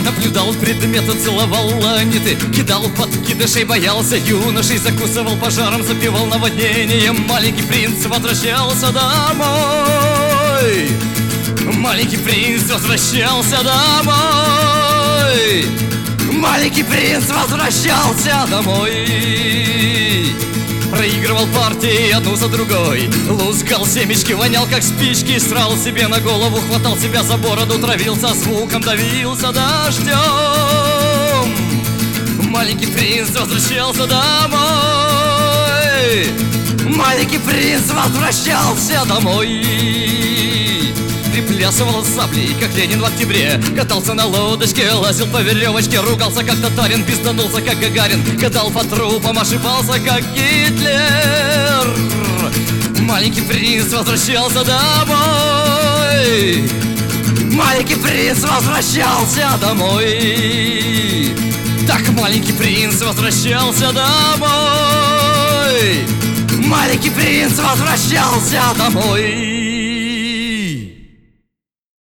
наблюдал предметы, целовал ланиты, кидал подкидышей, боялся юношей, закусывал пожаром, запивал наводнением. Маленький принц возвращался домой. Маленький принц возвращался домой. Маленький принц возвращался домой. Проигрывал партии одну за другой, лускал семечки, вонял как спички, срал себе на голову, хватал себя за бороду, травился звуком, давился дождем. Маленький принц возвращался домой. Маленький принц возвращался домой. Приплясывал с саблей, как Ленин в октябре, катался на лодочке, лазил по веревочке, ругался как татарин, пизданулся как Гагарин, гадал по трупам, ошибался как Гитлер. Маленький принц возвращался домой. Маленький принц возвращался домой. Так маленький принц возвращался домой. Маленький принц возвращался домой.